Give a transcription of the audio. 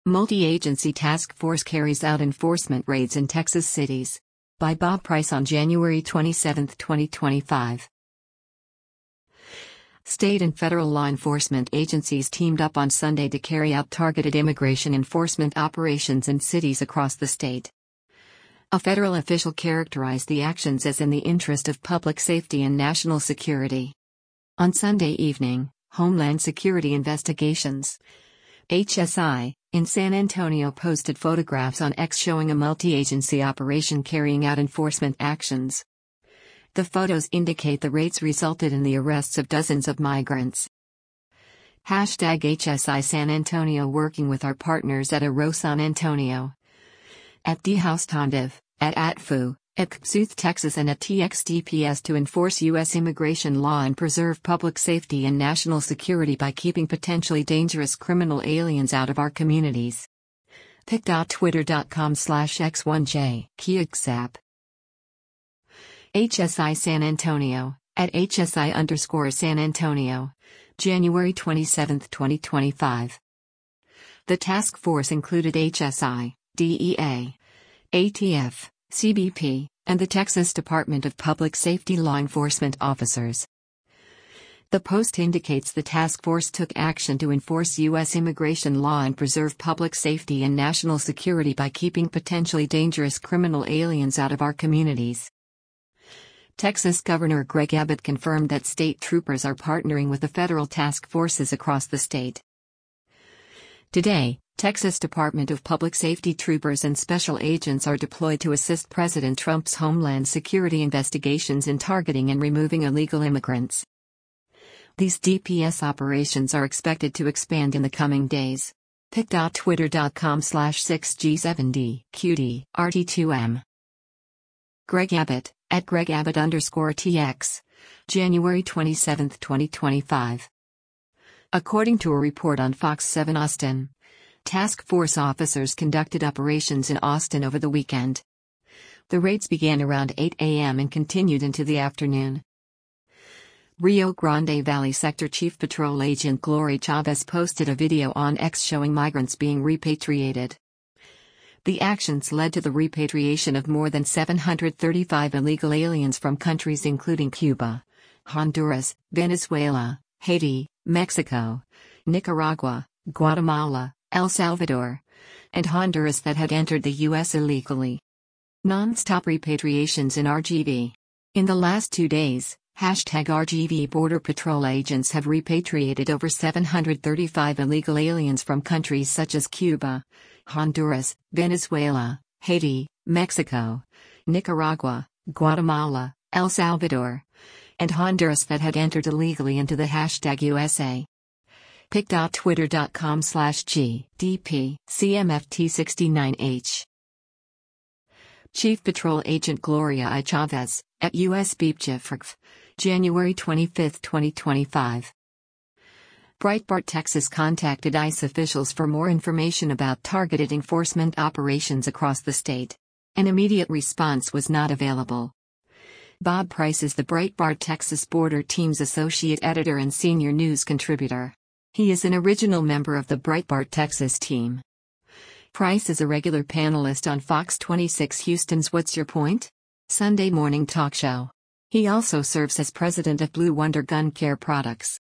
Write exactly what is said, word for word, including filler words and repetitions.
Multi-agency task force carries out enforcement raids in Texas cities. By Bob Price on January twenty-seventh, twenty twenty-five. State and federal law enforcement agencies teamed up on Sunday to carry out targeted immigration enforcement operations in cities across the state. A federal official characterized the actions as in the interest of public safety and national security. On Sunday evening, Homeland Security Investigations (H S I) in San Antonio posted photographs on X showing a multi-agency operation carrying out enforcement actions. The photos indicate the raids resulted in the arrests of dozens of migrants. Hashtag H S I San Antonio working with our partners at Arroyo San Antonio, at D House Tondiv, at A T F U, at Ksuth, Texas and at T X D P S to enforce U S immigration law and preserve public safety and national security by keeping potentially dangerous criminal aliens out of our communities. pic dot twitter dot com slash x one j Kiyuksap. H S I San Antonio, at H S I underscore San Antonio, January twenty-seventh, twenty twenty-five. The task force included H S I, D E A, A T F, C B P, and the Texas Department of Public Safety law enforcement officers. The post indicates the task force took action to enforce U S immigration law and preserve public safety and national security by keeping potentially dangerous criminal aliens out of our communities. Texas Governor Greg Abbott confirmed that state troopers are partnering with the federal task forces across the state. Today, Texas Department of Public Safety troopers and special agents are deployed to assist President Trump's Homeland Security investigations in targeting and removing illegal immigrants. These D P S operations are expected to expand in the coming days. pic dot twitter dot com slash six G seven D Q D R T two M. Greg Abbott, at Greg Abbott underscore T X, January twenty-seventh, twenty twenty-five. According to a report on Fox seven Austin, task force officers conducted operations in Austin over the weekend. The raids began around eight A M and continued into the afternoon. Rio Grande Valley Sector Chief Patrol Agent Glory Chavez posted a video on X showing migrants being repatriated. The actions led to the repatriation of more than seven hundred thirty-five illegal aliens from countries including Cuba, Honduras, Venezuela, Haiti, Mexico, Nicaragua, Guatemala, El Salvador, and Honduras that had entered the U S illegally. Non-stop repatriations in R G V. In the last two days, hashtag R G V Border Patrol agents have repatriated over seven hundred thirty-five illegal aliens from countries such as Cuba, Honduras, Venezuela, Haiti, Mexico, Nicaragua, Guatemala, El Salvador, and Honduras that had entered illegally into the hashtag U S A. pic dot twitter dot com slash G D P C M F T sixty-nine H. Chief Patrol Agent Gloria I. Chavez, at U S B P J F R G F, January twenty-fifth, twenty twenty-five. Breitbart Texas contacted ICE officials for more information about targeted enforcement operations across the state. An immediate response was not available. Bob Price is the Breitbart Texas Border Team's associate editor and senior news contributor. He is an original member of the Breitbart Texas team. Price is a regular panelist on Fox twenty-six Houston's What's Your Point? Sunday morning talk show. He also serves as president of Blue Wonder Gun Care Products.